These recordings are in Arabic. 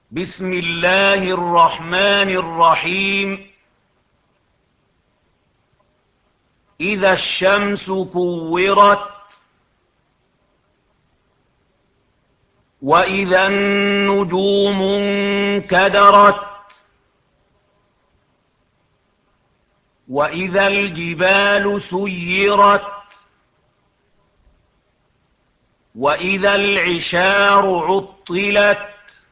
بسم الله الرحمن الرحيم. إذا الشمس كورت وإذا النجوم انكدرت وإذا الجبال سيرت وإذا العشار عطلت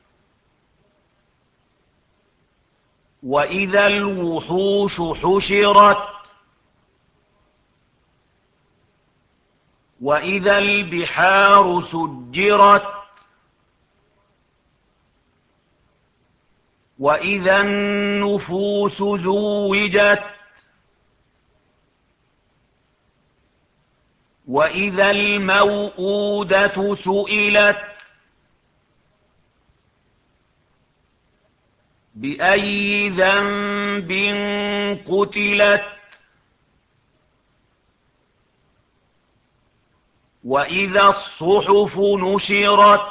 وإذا الوحوش حشرت وإذا البحار سجرت وإذا النفوس زوجت وإذا الموءودة سئلت بأي ذنب قتلت وإذا الصحف نشرت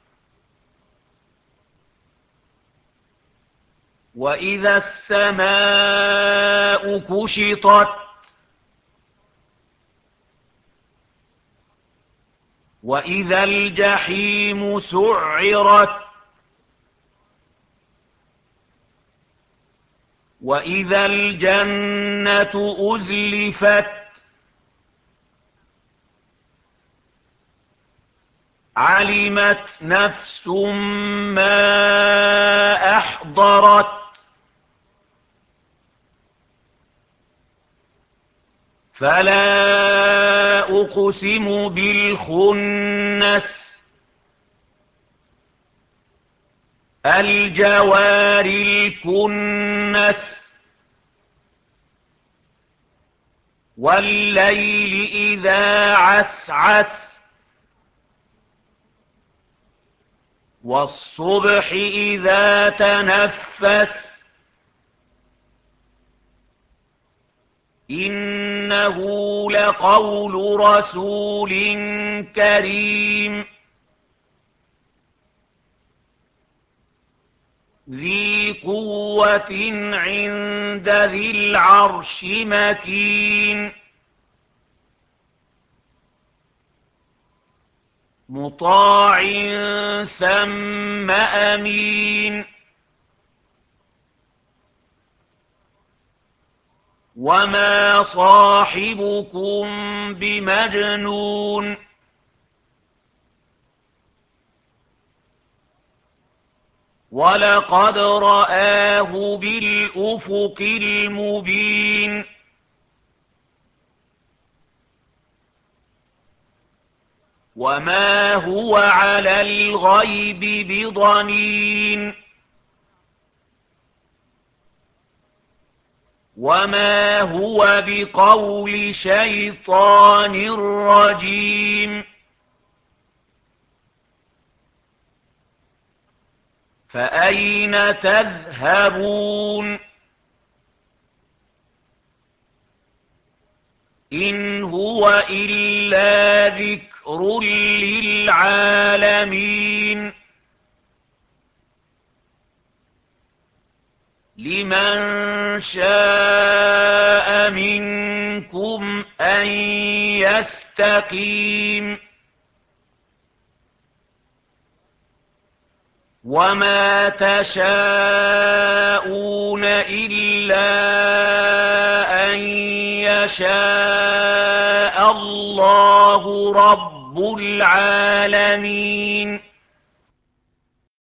وإذا السماء كشطت وإذا الجحيم سعرت وإذا الجنة أزلفت علمت نفس ما أحضرت فلا أقسم بالخنس الجوار الكنس والليل إذا عسعس والصبح إذا تنفس إنه لقول رسول كريم ذي قوة عند ذي العرش مكين مطاع ثم أمين وما صاحبكم بمجنون ولقد رآه بالأفق المبين وما هو على الغيب بضنين وما هو بقول شيطان رجيم فأين تذهبون إن هو إلا ذكر للعالمين لمن شاء منكم أن يستقيم وما تشاءون إلا أن يشاء الله رب العالمين